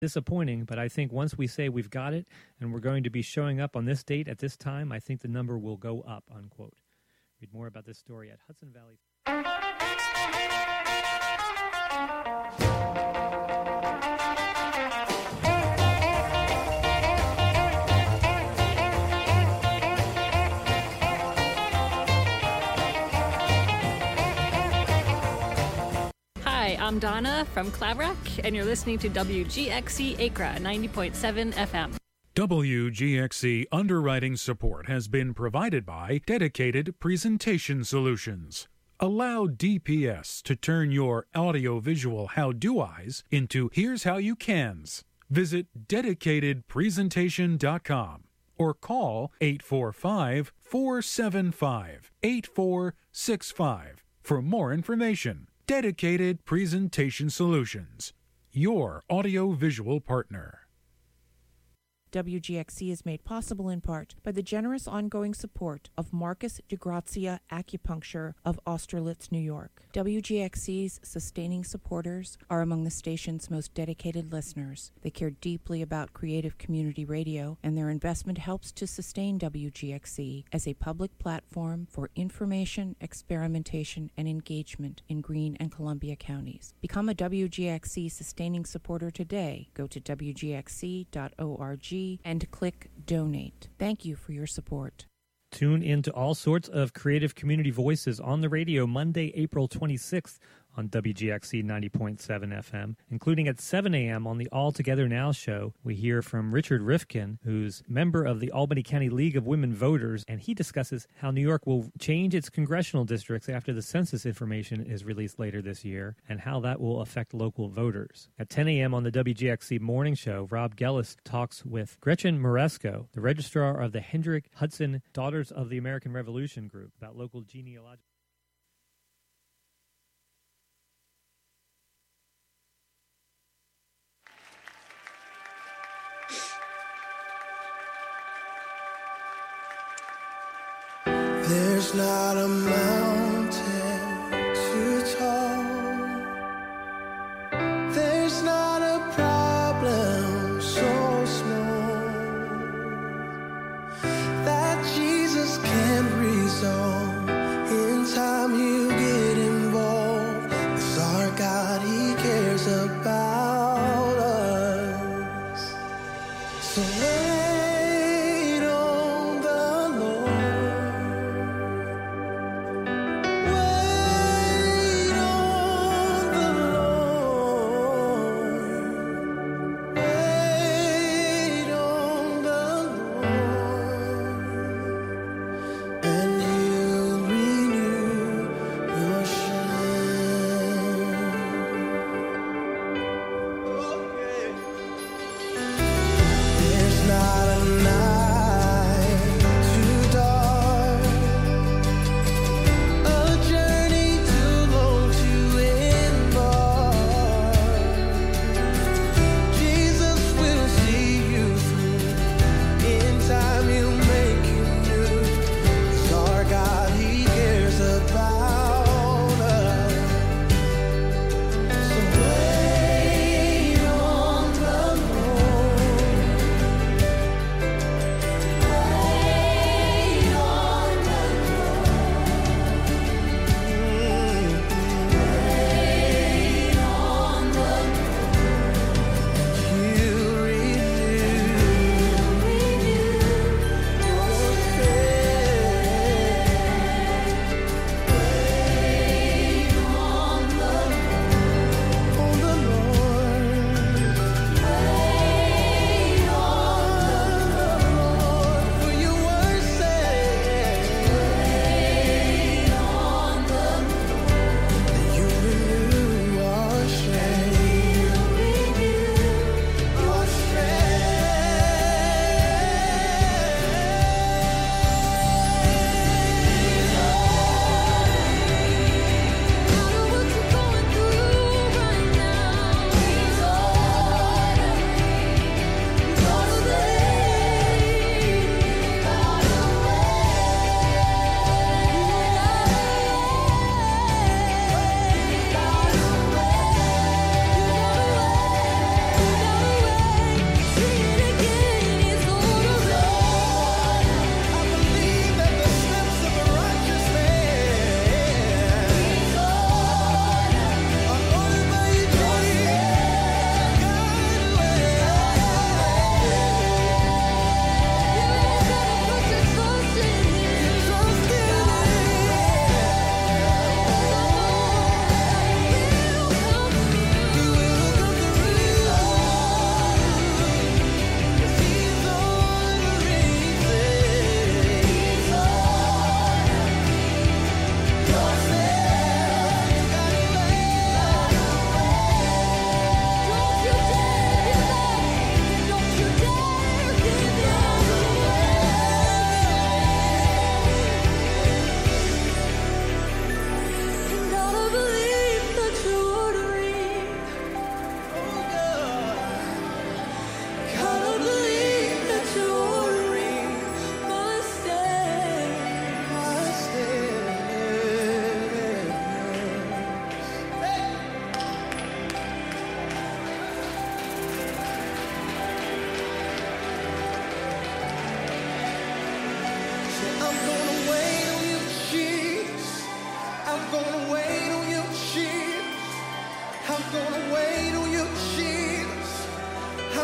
disappointing, but I think once we say we've got it and we're going to be showing up on this date at this time, I think the number will go up, unquote. Read more about this story at Hudson Valley. Hi, I'm Donna from Claverack, and you're listening to WGXC Acra 90.7 FM. WGXC underwriting support has been provided by Dedicated Presentation Solutions. Allow DPS to turn your audiovisual how-do-eyes into here's how you cans. Visit dedicatedpresentation.com or call 845-475-8465 for more information. Dedicated Presentation Solutions, your audiovisual partner. WGXC is made possible in part by the generous ongoing support of Marcus DeGrazia Acupuncture of Austerlitz, New York. WGXC's sustaining supporters are among the station's most dedicated listeners. They care deeply about creative community radio, and their investment helps to sustain WGXC as a public platform for information, experimentation, and engagement in Greene and Columbia counties. Become a WGXC sustaining supporter today. Go to wgxc.org and click Donate. Thank you for your support. Tune into all sorts of creative community voices on the radio Monday, April 26th on WGXC 90.7 FM, including at 7 a.m. on the All Together Now show. We hear from Richard Rifkin, who's member of the Albany County League of Women Voters, and he discusses how New York will change its congressional districts after the census information is released later this year, and how that will affect local voters. At 10 a.m. on the WGXC Morning Show, Rob Gellis talks with Gretchen Moresco, the registrar of the Hendrick Hudson Daughters of the American Revolution group, about local genealogical. There's not a mountain too tall. There's not a problem so small that Jesus can't resolve. In time you get involved. It's our God, He cares about us. So wait on the Lord. Wait on the Lord. Wait on the Lord. And He'll renew your strength. There's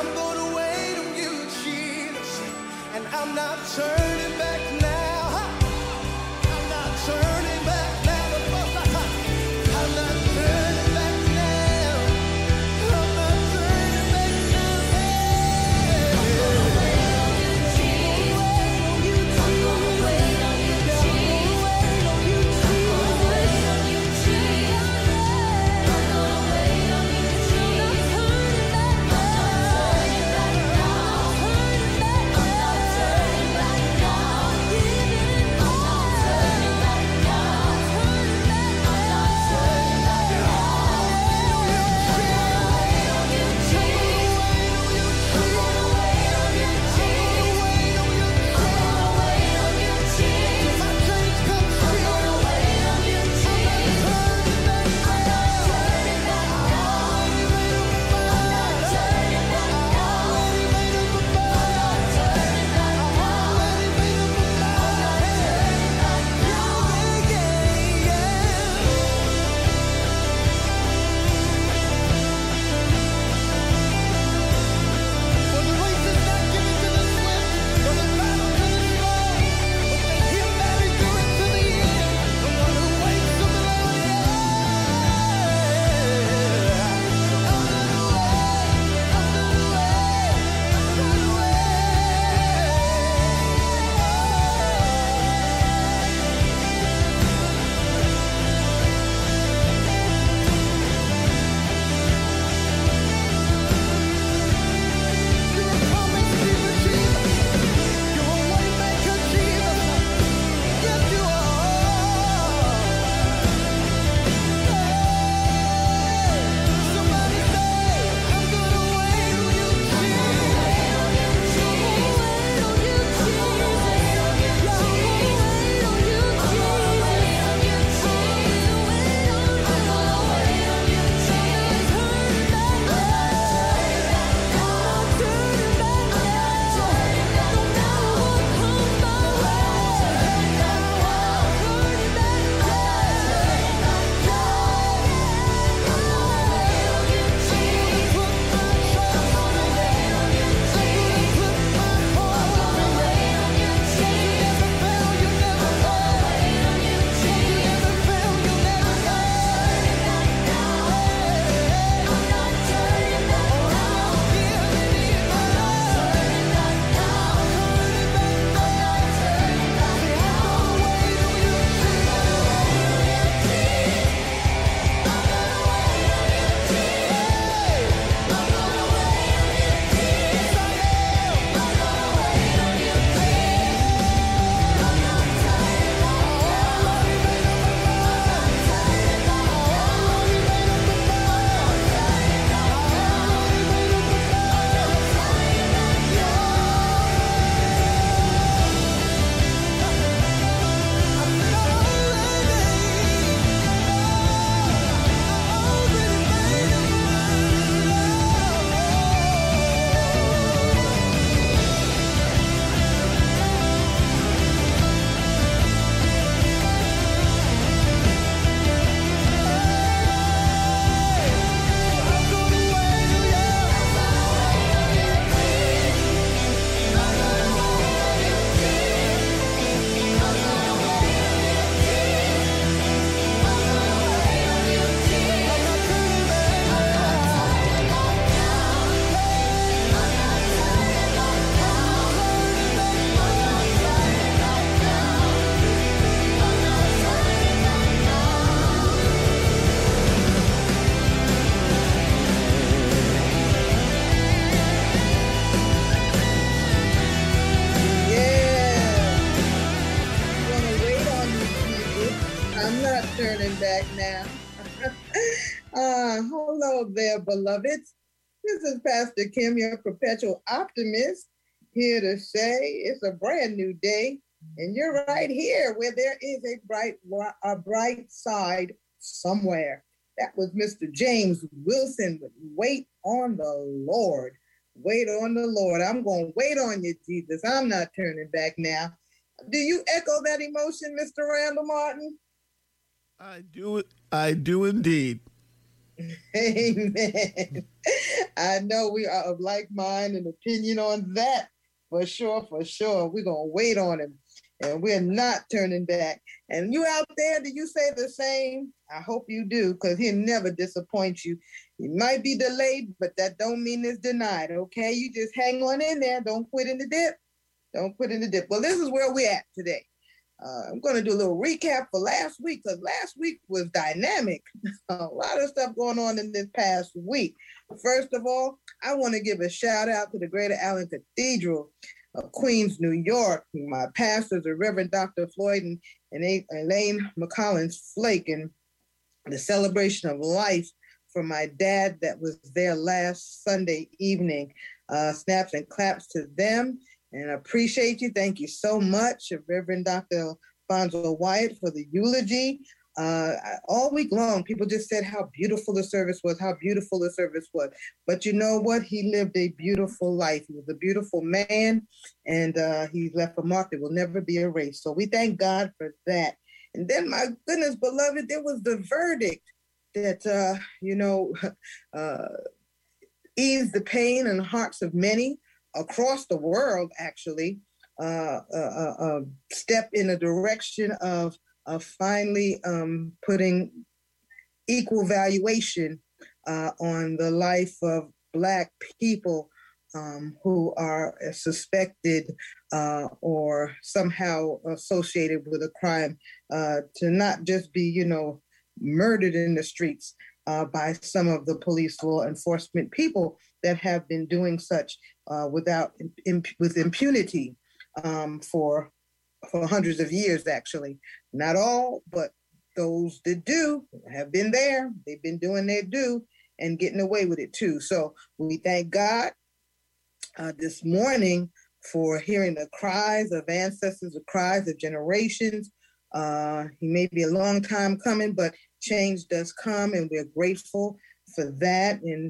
I'm gonna wait on you, Jesus, and I'm not turning back now. I'm not turning back now. I'm not turning back now. I'm not turning back now. I'm gonna wait on you, Jesus. I'm gonna wait on you, Jesus. I'm gonna wait on you, Jesus. I'm gonna wait on you, Jesus. I'm not turning back now. I'm not turning back now. I'm not turning back now. I'm not turning back now. I'm not turning back now. turning back now. Hello there, beloveds. This is Pastor Kim, your perpetual optimist, here to say it's a brand new day, and you're right here where there is a bright side somewhere. That was Mr. James Wilson with Wait on the Lord. Wait on the Lord. I'm going to wait on you, Jesus. I'm not turning back now. Do you echo that emotion, Mr. Randall Martin? I do indeed. Amen. I know we are of like mind and opinion on that. For sure, for sure. We're going to wait on him. And we're not turning back. And you out there, do you say the same? I hope you do, because he'll never disappoint you. He might be delayed, but that don't mean it's denied, okay? You just hang on in there. Don't quit in the dip. Don't quit in the dip. Well, this is where we're at today. I'm going to do a little recap for last week, because last week was dynamic. A lot of stuff going on in this past week. First of all, I want to give a shout out to the Greater Allen Cathedral of Queens, New York. My pastors are Reverend Dr. Floyd and Elaine McCollins Flake, and the celebration of life for my dad that was there last Sunday evening. Snaps and claps to them, and I appreciate you. Thank you so much, Reverend Dr. Alfonso Wyatt, for the eulogy. All week long, people just said how beautiful the service was, how beautiful the service was. But you know what? He lived a beautiful life. He was a beautiful man, and he left a mark that will never be erased. So we thank God for that. And then, my goodness, beloved, there was the verdict that, eased the pain in the hearts of many across the world, actually, step in the direction of finally putting equal valuation on the life of Black people who are suspected or somehow associated with a crime, to not just be, murdered in the streets by some of the police law enforcement people that have been doing such with impunity for hundreds of years, actually. Not all, but those that do have been there. They've been doing their due and getting away with it too. So we thank God this morning for hearing the cries of ancestors, the cries of generations. He may be a long time coming, but change does come, and we're grateful for that. And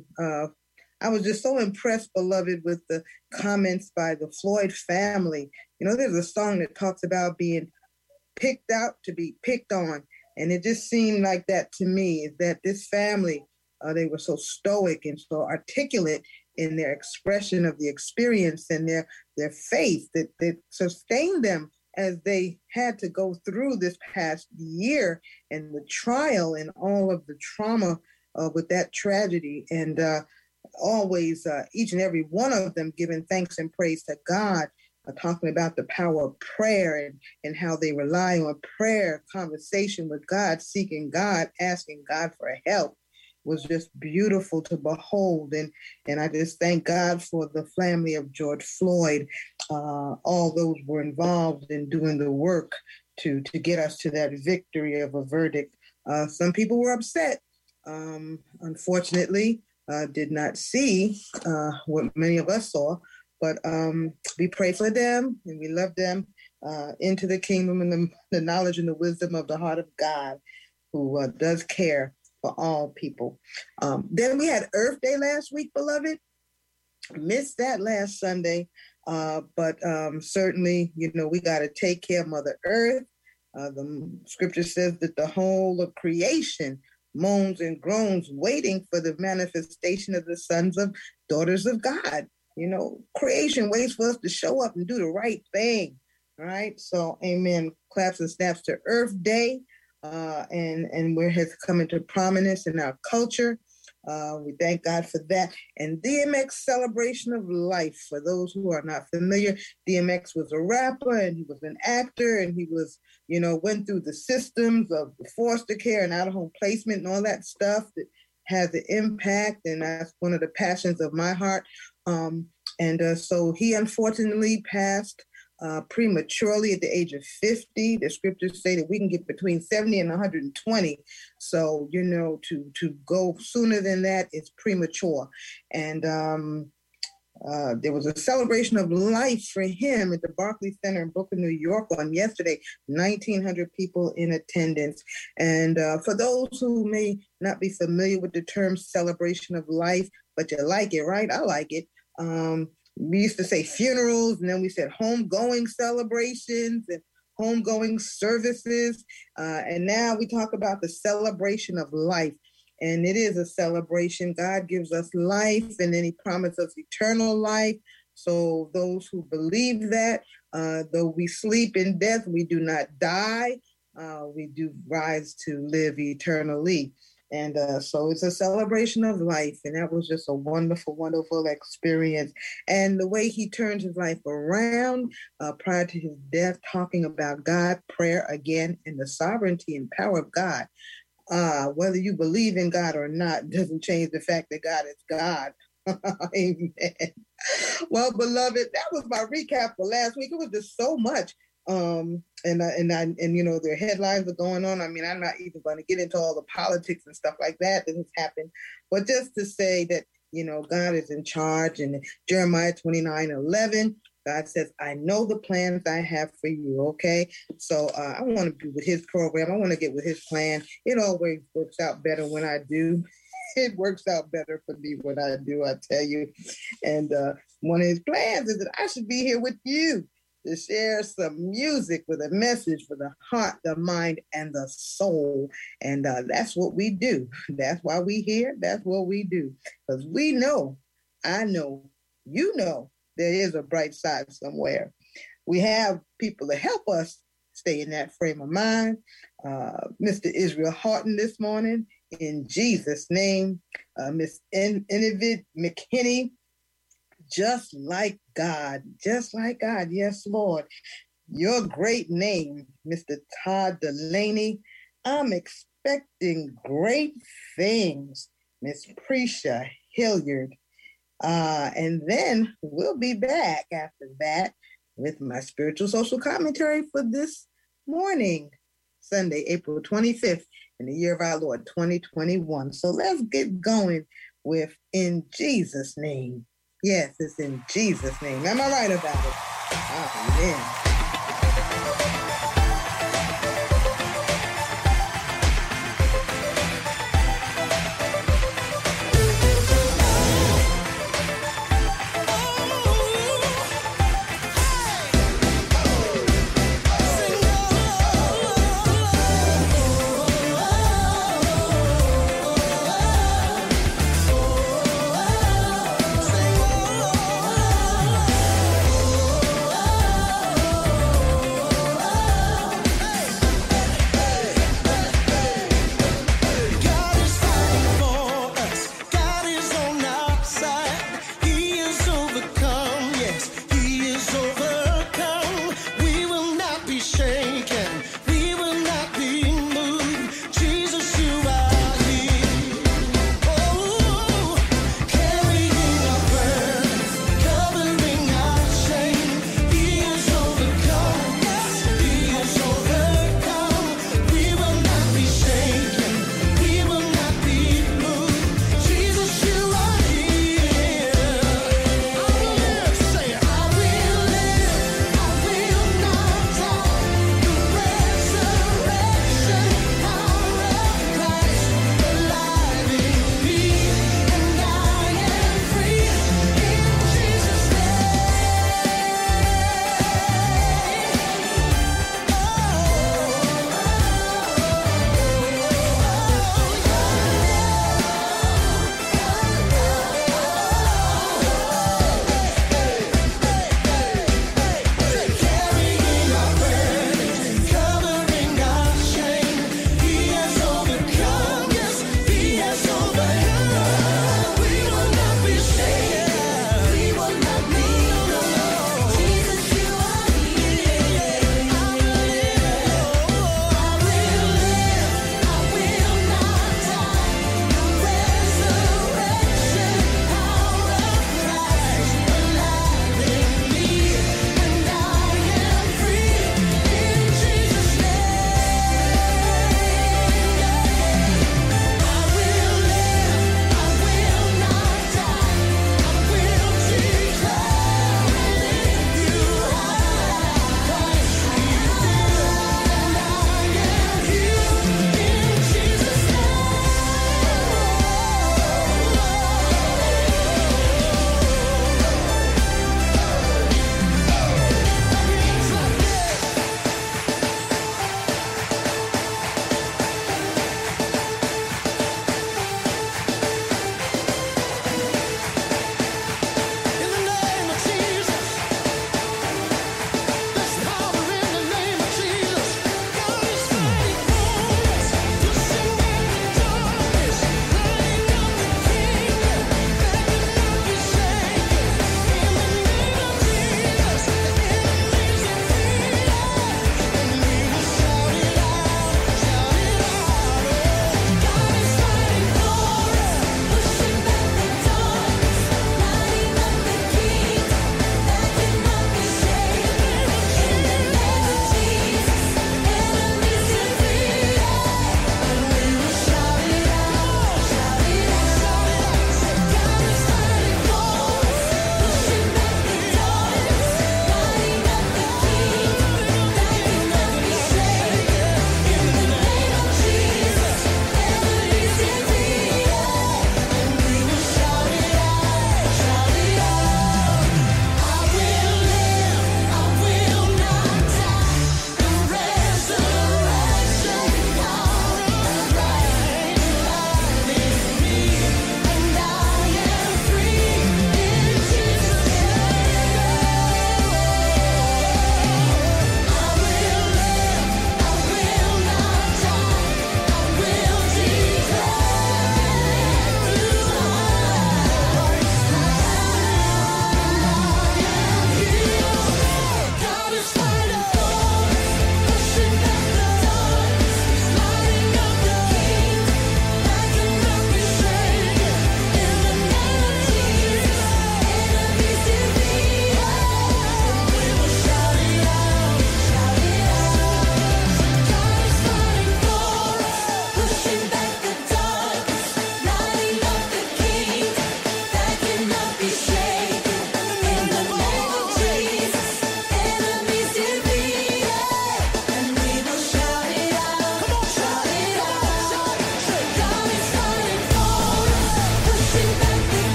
I was just so impressed, beloved, with the comments by the Floyd family. There's a song that talks about being picked out to be picked on. And it just seemed like that to me, that this family, they were so stoic and so articulate in their expression of the experience and their faith that sustained them as they had to go through this past year and the trial and all of the trauma with that tragedy. And always, each and every one of them giving thanks and praise to God, talking about the power of prayer and how they rely on prayer, conversation with God, seeking God, asking God for help. Was just beautiful to behold. And I just thank God for the family of George Floyd. All those were involved in doing the work to get us to that victory of a verdict. Some people were upset, unfortunately, did not see what many of us saw, but we pray for them and we love them into the kingdom and the knowledge and the wisdom of the heart of God, who does care for all people. Then we had Earth Day last week, beloved. Missed that last Sunday, but certainly, we got to take care of Mother Earth. The scripture says that the whole of creation moans and groans, waiting for the manifestation of the sons of daughters of God. Creation waits for us to show up and do the right thing. All right. So, amen. Claps and snaps to Earth Day. And where it has come into prominence in our culture. We thank God for that. And DMX Celebration of Life. For those who are not familiar, DMX was a rapper and he was an actor, and he was, went through the systems of the foster care and out-of-home placement and all that stuff that has an impact. And that's one of the passions of my heart. So he unfortunately passed prematurely at the age of 50. The scriptures say that we can get between 70 and 120. So, to go sooner than that is premature. And there was a celebration of life for him at the Barclays Center in Brooklyn, New York on yesterday, 1,900 people in attendance. And for those who may not be familiar with the term celebration of life, but you like it, right? I like it. We used to say funerals, and then we said homegoing celebrations and homegoing services. And now we talk about the celebration of life. and it is a celebration. God gives us life, and then he promised us eternal life. So those who believe that, though we sleep in death, we do not die. We do rise to live eternally. And so it's a celebration of life. And that was just a wonderful, wonderful experience. And the way he turned his life around prior to his death, talking about God, prayer again, and the sovereignty and power of God. Whether you believe in God or not doesn't change the fact that God is God. Amen. Well, beloved, that was my recap for last week. It was just so much. And you know, their headlines are going on. I mean, I'm not even going to get into all the politics and stuff like that has happened, but just to say that, you know, God is in charge. And Jeremiah 29:11, God says, I know the plans I have for you. Okay. So I want to be with his program. I want to get with his plan. It always works out better when I do. It works out better for me when I do, I tell you. And one of his plans is that I should be here with you to share some music with a message for the heart, the mind, and the soul. And that's what we do. That's why we here. That's what we do. Because we know, I know, you know, there is a bright side somewhere. We have people to help us stay in that frame of mind. Mr. Israel Horton this morning, in Jesus' name. Miss Inivid McKinney, just like God, just like God. Yes, Lord. Your great name, Mr. Todd Delaney. I'm expecting great things, Miss Precia Hilliard. And then we'll be back after that with my spiritual social commentary for this morning, Sunday, April 25th, in the year of our Lord, 2021. So let's get going with In Jesus' Name. Yes, it's in Jesus' name. Am I right about it? Amen.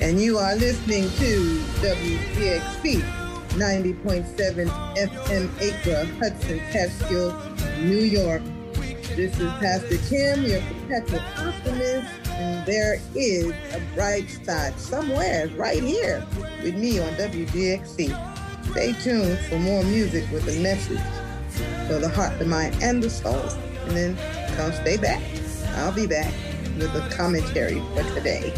And you are listening to WGXC 90.7 FM Acre, Hudson, Catskill, New York. This is Pastor Kim, your perpetual optimist, and there is a bright side somewhere right here with me on WGXC. Stay tuned for more music with a message for the heart, the mind, and the soul. And then come stay back. I'll be back with a commentary for today.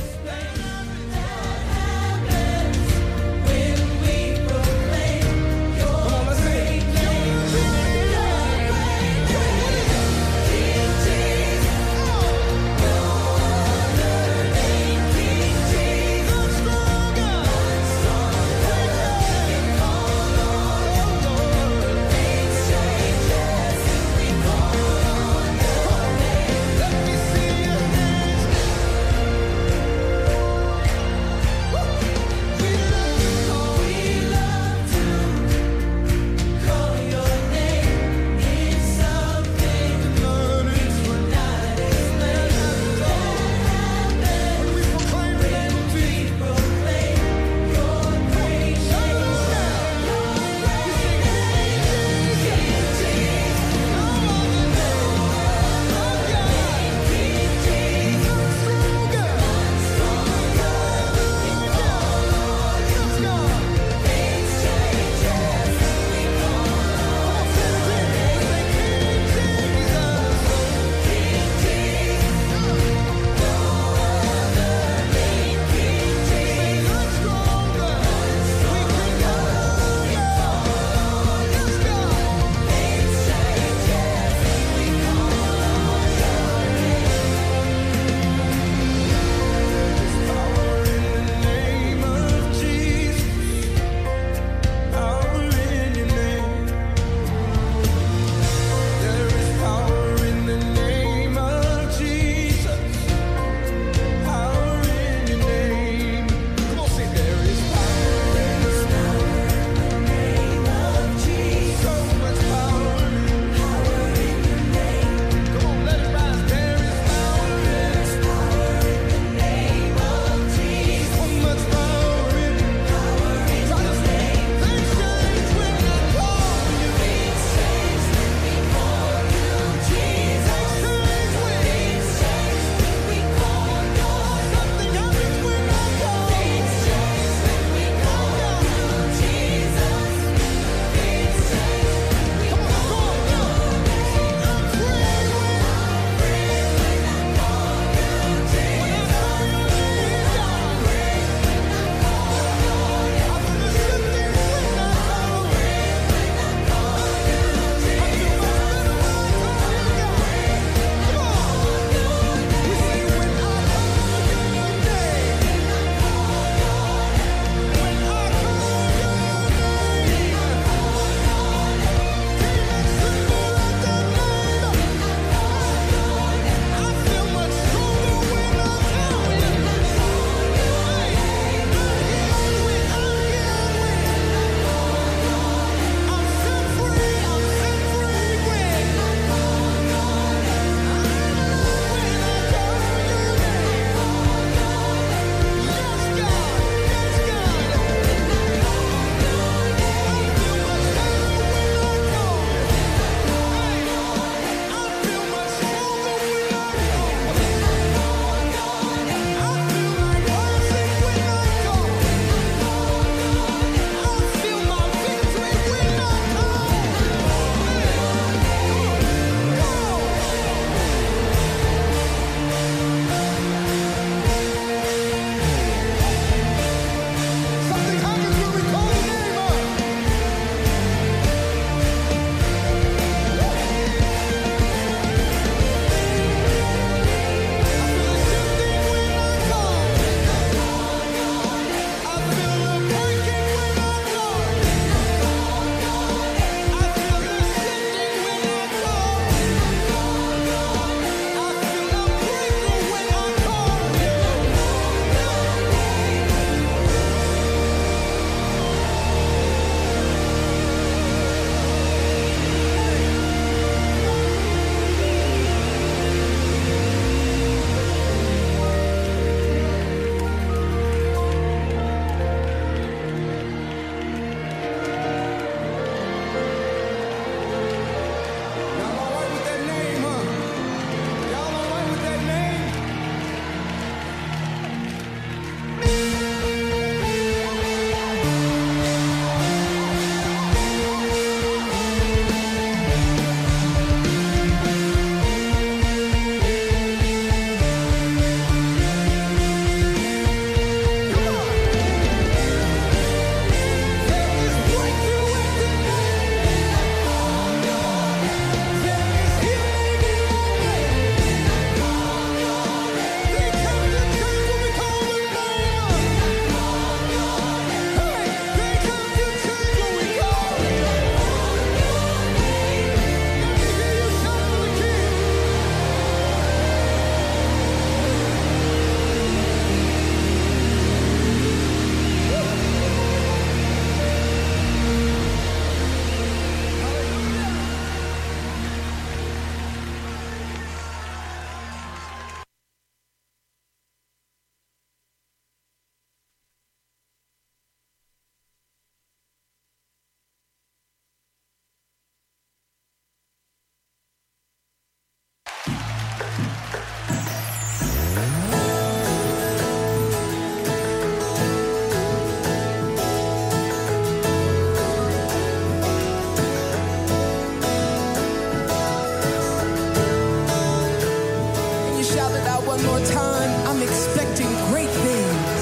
everyone. I'm expecting great things.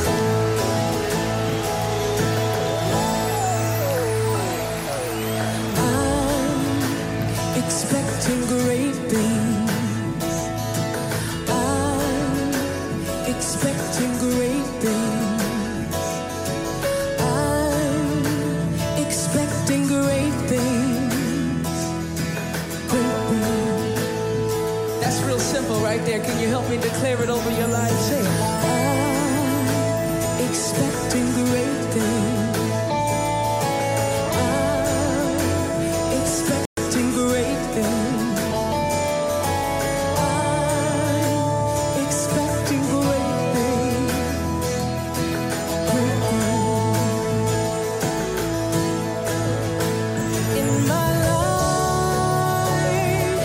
I'm expecting great things. I'm expecting great things. I'm expecting great things. Great things. That's real simple right there. Can you help me declare it over your life? Say it. I'm expecting great things. I'm expecting great things. I'm expecting great things. Great things. In my life,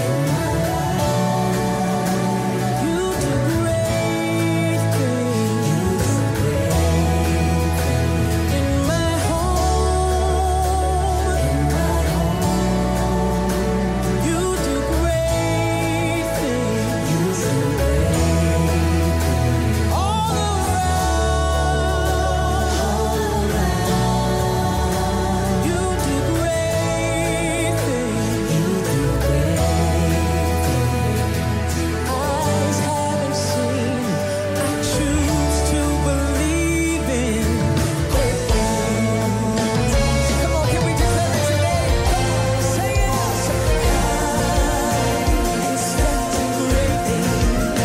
you do great things. In my home, you do great things. All around, you do great things. Eyes haven't seen, I choose to believe in great things. Come on, can we declare it today? Say yes. I'm expecting great things.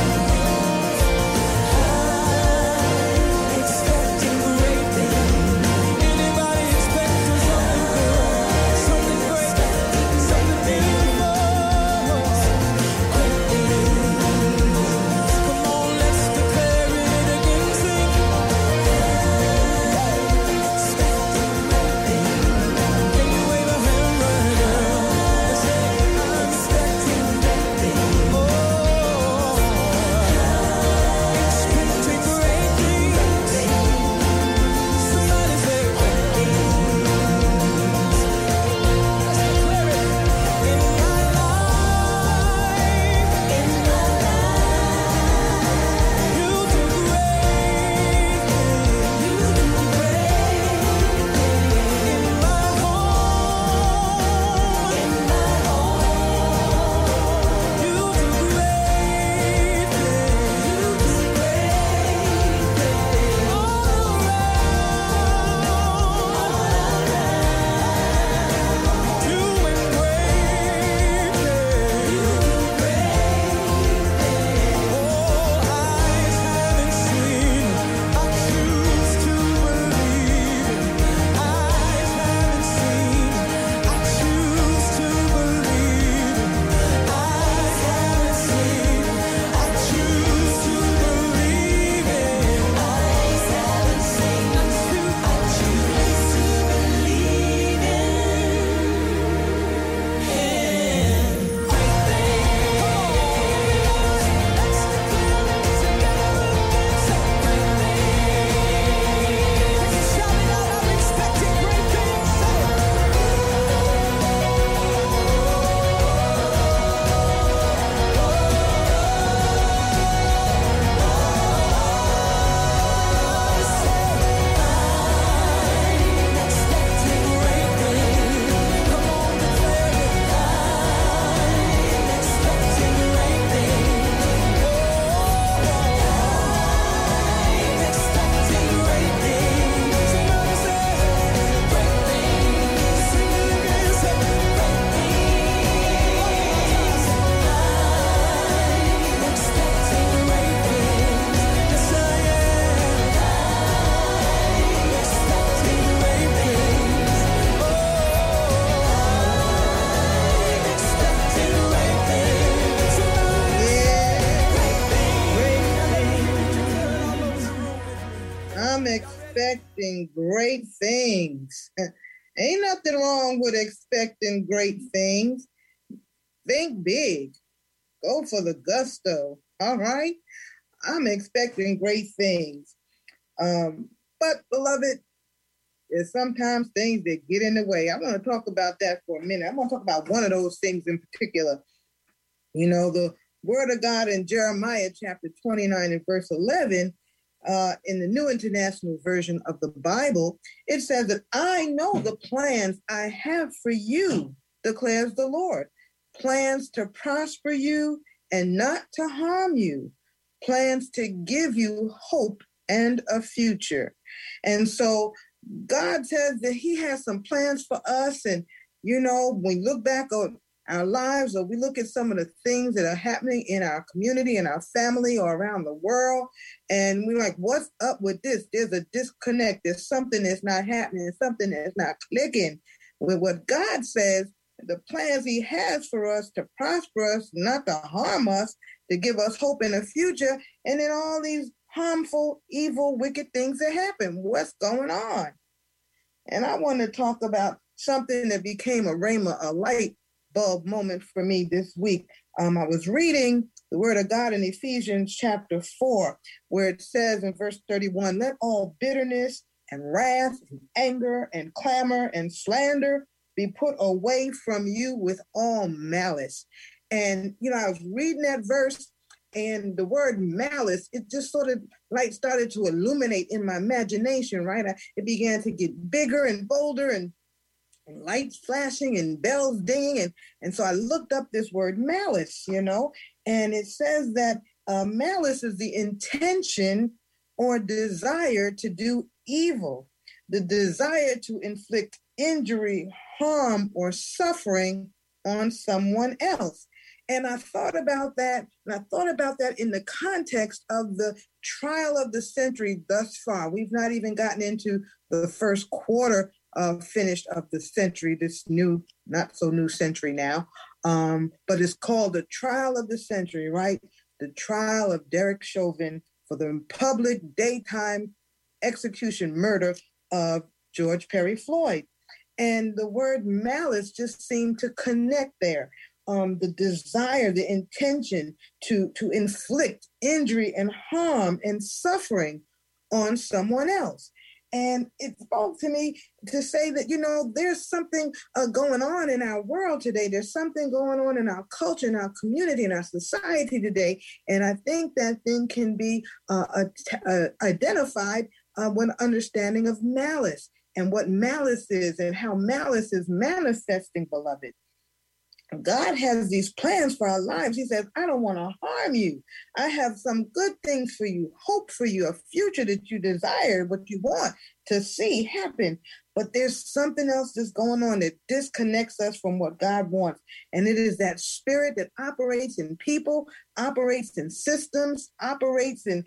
I'm expecting great things. Anybody expecting something good, something great, something beautiful? Great things. Come on, let's declare it again. Sing. Expecting great things. Can you wave a hand right now? Let's say, I'm expecting great things. Oh, expecting great things. Somebody say great things. Let's declare it. In my life, you do great things. You do great things. In my home, you do great things. All around, doing great things. Oh, eyes haven't seen, I choose to believe it. Eyes haven't seen, I choose to believe it. Eyes haven't seen, I choose to believe it. Eyes haven't seen, I choose to believe in great I'm expecting great things. Ain't nothing wrong with expecting great things. Think big. Go for the gusto. All right? I'm expecting great things. But, beloved, there's sometimes things that get in the way. I want to talk about that for a minute. I want to talk about one of those things in particular. You know, the word of God in Jeremiah chapter 29 and verse 11, in the New International Version of the Bible, it says that I know the plans I have for you, declares the Lord. Plans to prosper you and not to harm you. Plans to give you hope and a future. And so God says that he has some plans for us. And, you know, when we look back on our lives, or we look at some of the things that are happening in our community, in our family, or around the world, and we're like, what's up with this? There's a disconnect. There's something that's not happening, something that's not clicking with what God says, the plans he has for us to prosper us, not to harm us, to give us hope in the future, and then all these harmful, evil, wicked things that happen. What's going on? And I want to talk about something that became a rhema, a light bulb moment for me this week. I was reading the word of God in Ephesians chapter 4, where it says in verse 31, let all bitterness and wrath and anger and clamor and slander be put away from you with all malice. And, you know, I was reading that verse, and the word malice, it just sort of like started to illuminate in my imagination, right? It began to get bigger and bolder, and lights flashing and bells dinging. And so I looked up this word malice, you know, and it says that malice is the intention or desire to do evil, the desire to inflict injury, harm, or suffering on someone else. And I thought about that, and I thought about that in the context of the trial of the century thus far. We've not even gotten into the first quarter finished of the century, this new, not so new century now, but it's called the trial of the century, right? The trial of Derek Chauvin for the public daytime execution murder of George Perry Floyd. And the word malice just seemed to connect there. The desire, the intention to inflict injury and harm and suffering on someone else. And it spoke to me to say that, you know, there's something going on in our world today. There's something going on in our culture, in our community, in our society today. And I think that thing can be identified with understanding of malice and what malice is and how malice is manifesting, beloved. God has these plans for our lives. He says, I don't want to harm you. I have some good things for you, hope for you, a future that you desire, what you want to see happen. But there's something else that's going on that disconnects us from what God wants. And it is that spirit that operates in people, operates in systems, operates in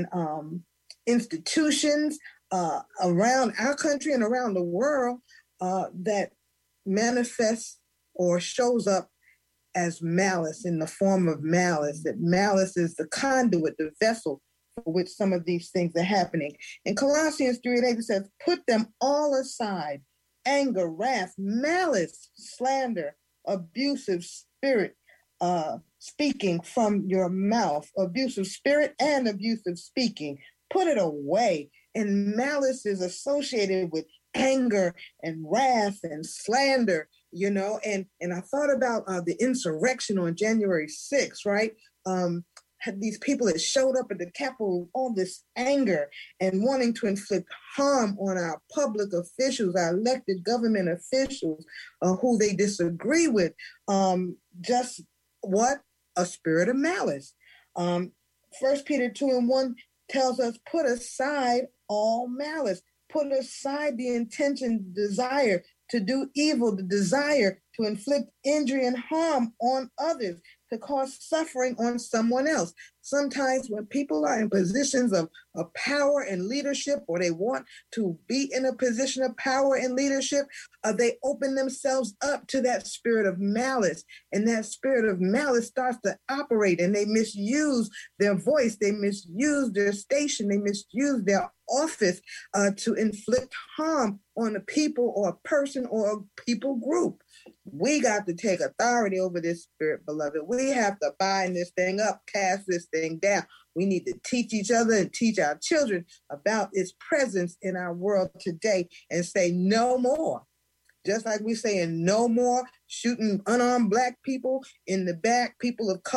institutions around our country and around the world that manifests or shows up as malice, in the form of malice, that malice is the conduit, the vessel for which some of these things are happening. In Colossians 3:8, it says, put them all aside, anger, wrath, malice, slander, abusive spirit, speaking from your mouth, abusive spirit and abusive speaking. Put it away. And malice is associated with anger and wrath and slander, you know, and I thought about the insurrection on January 6th, right? Had these people that showed up at the Capitol, all this anger and wanting to inflict harm on our public officials, our elected government officials who they disagree with. Just what? A spirit of malice. 1 Peter 2:1 tells us, put aside all malice. Put aside the intention, desire to do evil, the desire to inflict injury and harm on others, to cause suffering on someone else. Sometimes when people are in positions of power and leadership, or they want to be in a position of power and leadership, they open themselves up to that spirit of malice. And that spirit of malice starts to operate, and they misuse their voice, they misuse their station, they misuse their office to inflict harm on a people or a person or a people group. We got to take authority over this spirit, beloved. We have to bind this thing up, cast this thing down. We need to teach each other and teach our children about its presence in our world today and say no more. Just like we're saying no more shooting unarmed Black people in the back, people of color,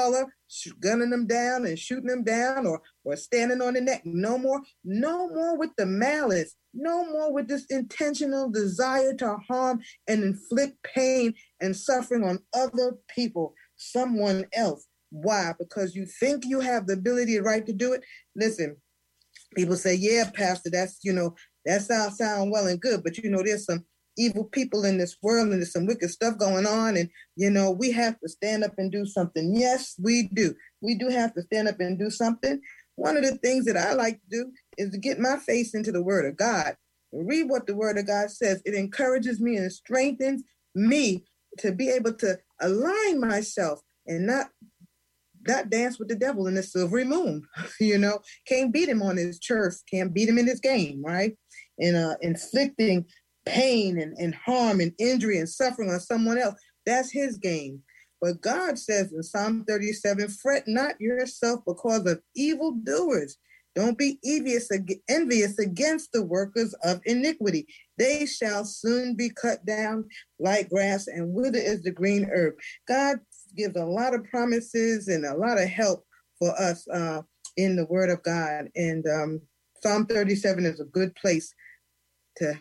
gunning them down and shooting them down or standing on the neck. No more with the malice. No more with this intentional desire to harm and inflict pain and suffering on other people, someone else. Why? Because you think you have the ability and right to do it. Listen, people say, yeah, Pastor, that's, that sound well and good, but there's some evil people in this world and there's some wicked stuff going on. And, we have to stand up and do something. Yes, we do. We do have to stand up and do something. One of the things that I like to do is to get my face into the Word of God. Read what the Word of God says. It encourages me and strengthens me to be able to align myself and not dance with the devil in the silvery moon. Can't beat him on his turf, can't beat him in his game, right? And inflicting pain and harm and injury and suffering on someone else, that's his game. But God says in Psalm 37, fret not yourself because of evildoers. Don't be envious against the workers of iniquity. They shall soon be cut down like grass and wither as the green herb. God gives a lot of promises and a lot of help for us in the Word of God. And Psalm 37 is a good place to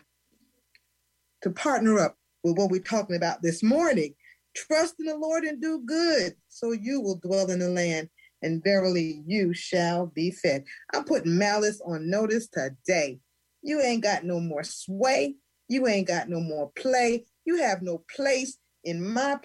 partner up with what we're talking about this morning. Trust in the Lord and do good, so you will dwell in the land, and verily you shall be fed. I'm putting malice on notice today. You ain't got no more sway. You ain't got no more play. You have no place, in my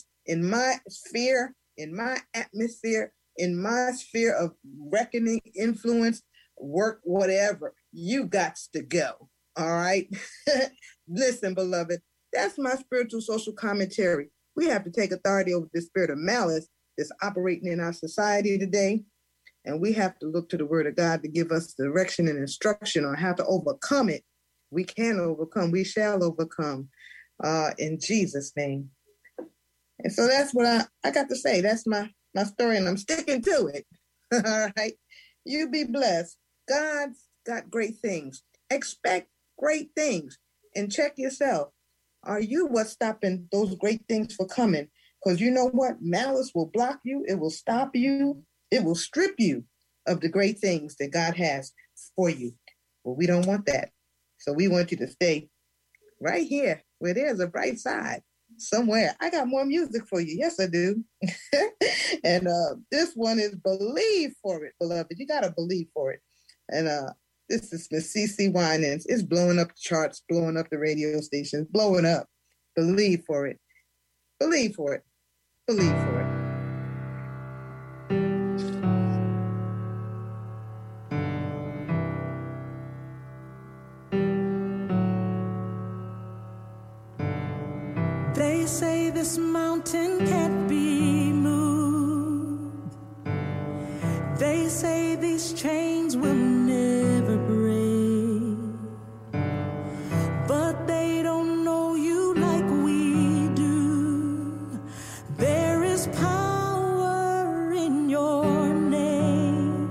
sphere, in my atmosphere, in my sphere of reckoning, influence, work, whatever. You got to go. All right. Listen, beloved, that's my spiritual social commentary. We have to take authority over the spirit of malice that's operating in our society today. And we have to look to the Word of God to give us direction and instruction on how to overcome it. We can overcome. We shall overcome in Jesus' name. And so that's what I got to say. That's my story, and I'm sticking to it. All right. You be blessed. God's got great things. Expect great things. And check yourself. Are you what's stopping those great things from coming? Because you know what? Malice will block you. It will stop you. It will strip you of the great things that God has for you. Well, we don't want that. So we want you to stay right here where there's a bright side somewhere. I got more music for you. Yes, I do. And this one is Believe for It, beloved. You got to believe for it. And this is Miss CeCe Winans. It's blowing up the charts, blowing up the radio stations, blowing up. Believe for it. Believe for it. Believe for it. They say this mountain can't be moved. They say these chains will never break. But they don't know you like we do. There is power in your name.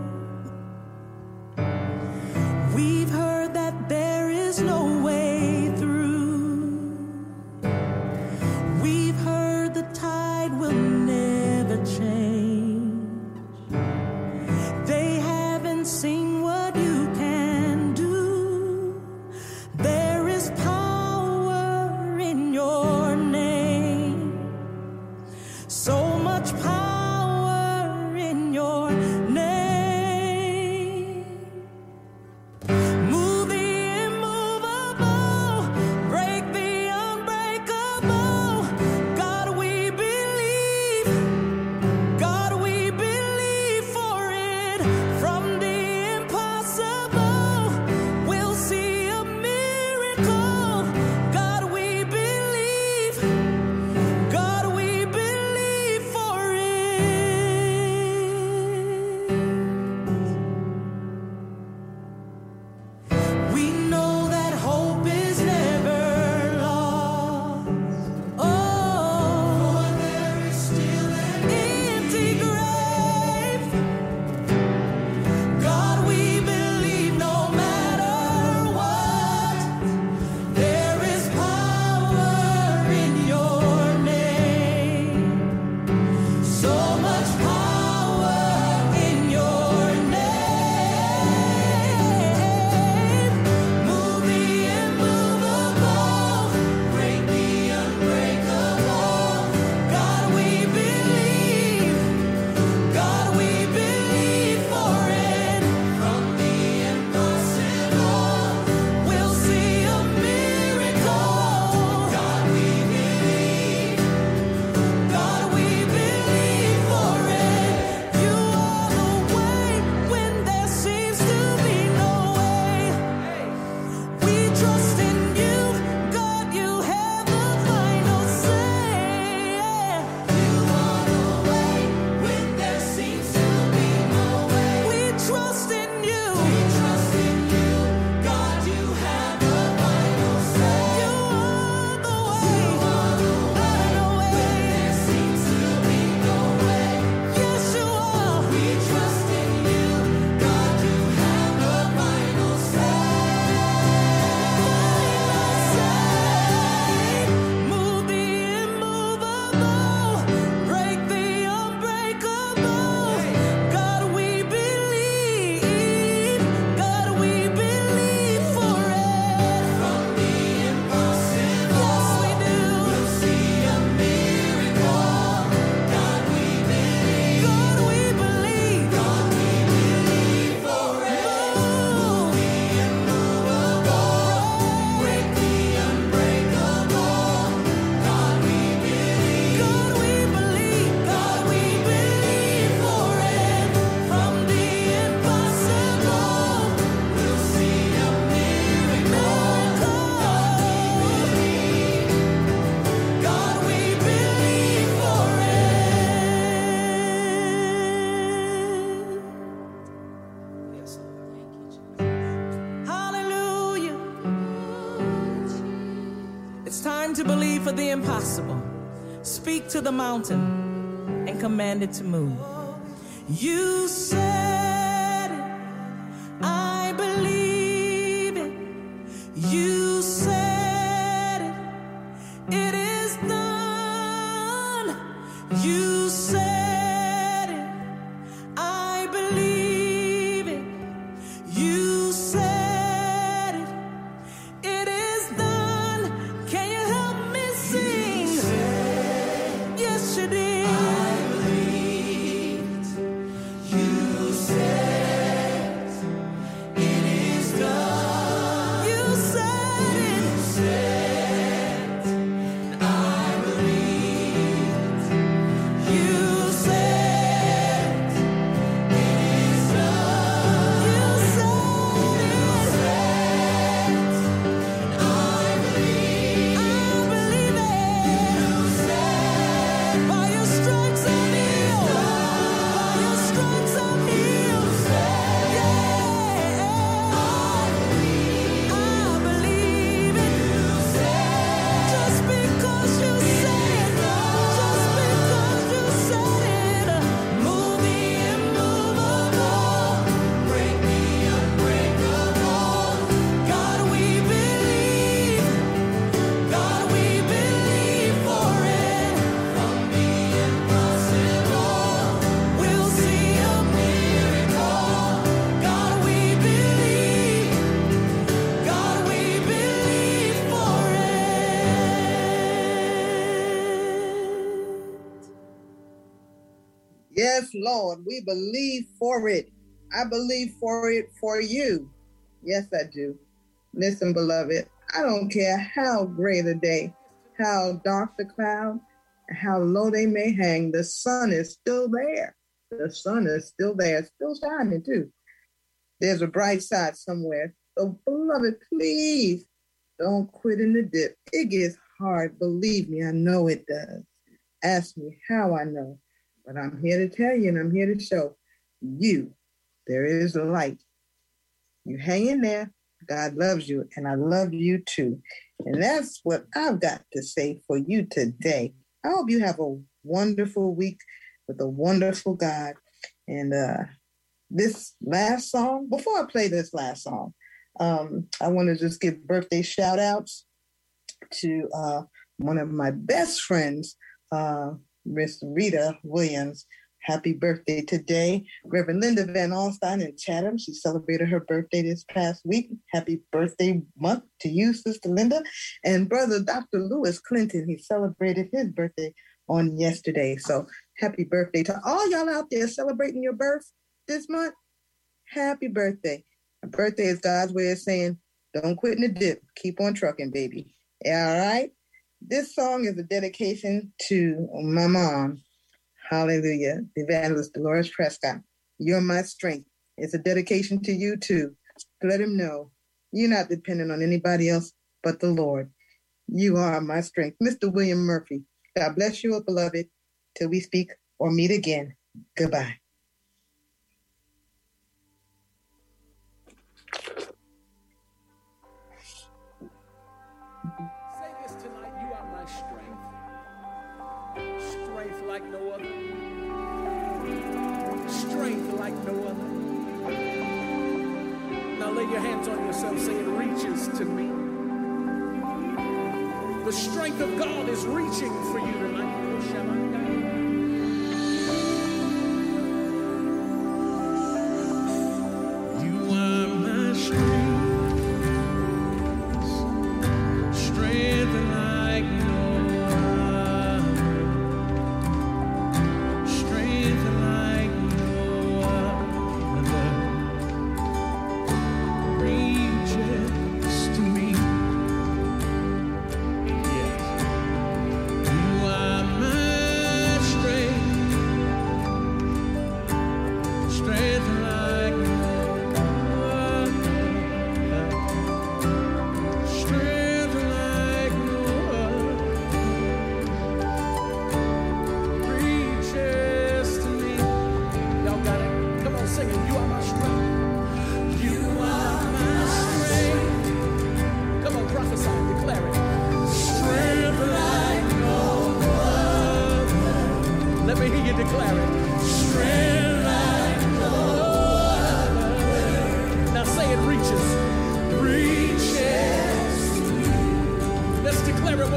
We've heard that there is no way through. We've heard the tide will never change. They haven't to believe for the impossible. Speak to the mountain and command it to move. You said it, I believe it. You said it, it is done. You said it, I believe it. You said it, it is done. Can you help me sing? Yes, you did. Yes, Lord, we believe for it. I believe for it for you. Yes, I do. Listen, beloved, I don't care how gray the day, how dark the cloud, how low they may hang, the sun is still there. The sun is still there, still shining too. There's a bright side somewhere. So, beloved, please don't quit in the dip. It gets hard. Believe me, I know it does. Ask me how I know. But I'm here to tell you, and I'm here to show you there is a light. You hang in there. God loves you, and I love you too. And that's what I've got to say for you today. I hope you have a wonderful week with a wonderful God. And this last song, before I play this last song, I want to just give birthday shout outs to one of my best friends, Miss Rita Williams. Happy birthday today. Reverend Linda Van Alstyne in Chatham. She celebrated her birthday this past week. Happy birthday month to you, Sister Linda. And Brother Dr. Lewis Clinton, he celebrated his birthday on yesterday. So happy birthday to all y'all out there celebrating your birth this month. Happy birthday. A birthday is God's way of saying, don't quit in the dip. Keep on trucking, baby. All right? This song is a dedication to my mom. Hallelujah. Evangelist Dolores Prescott. You're my strength. It's a dedication to you too. To let him know you're not dependent on anybody else but the Lord. You are my strength. Mr. William Murphy. God bless you, beloved. Till we speak or meet again. Goodbye. Say this tonight, you are my strength. Strength like no other. Strength like no other. Now lay your hands on yourself, say it reaches to me. The strength of God is reaching for you tonight. You are my strength. Strength like no other. Strength like no other. Reaches to me. Yes. You are my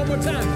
One more time.